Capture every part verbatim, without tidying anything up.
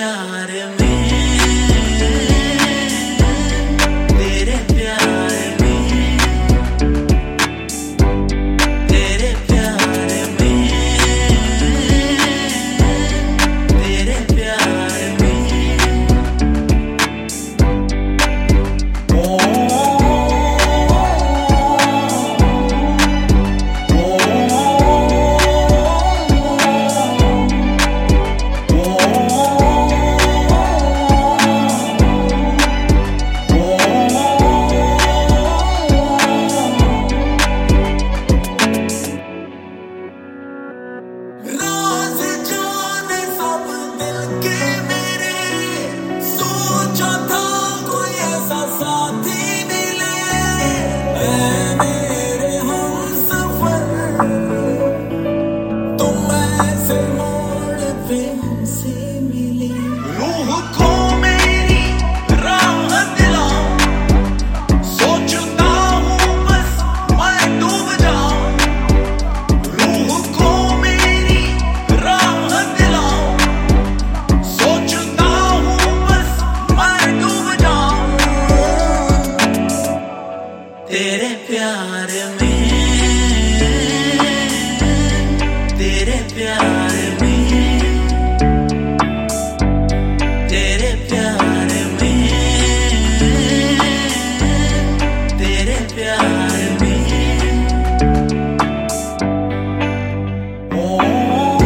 प्यार में, तेरे प्यार में, तेरे प्यार में, तेरे प्यार में। ओ तेरे प्यार में, तेरे प्यार में, तेरे प्यार में, तेरे प्यार में। ओ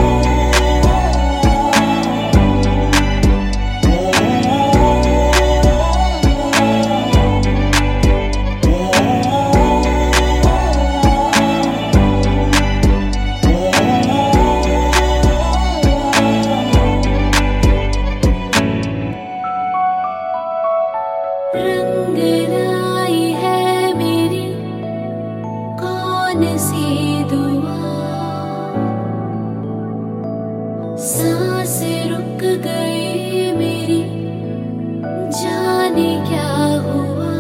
रंग लाई है मेरी कौन सी दुआ, सांस रुक गई मेरी जाने क्या हुआ।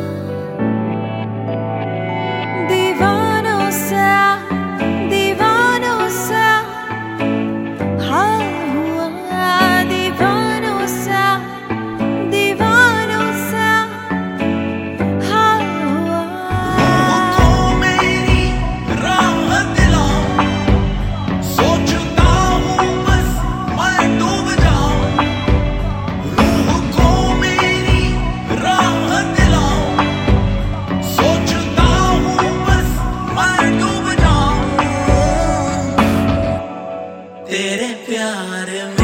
दीवानों सा दीवानों सा हाँ हुआ, दीवानों सा दीवानों सा हाँ हुआ। को मेरी राह दिलाओ, सोचता हूँ बस मैं डूब जाऊं। रूह को मेरी राह दिलाओ, सोचता हूँ बस मैं डूब जाऊं। तेरे प्यार में,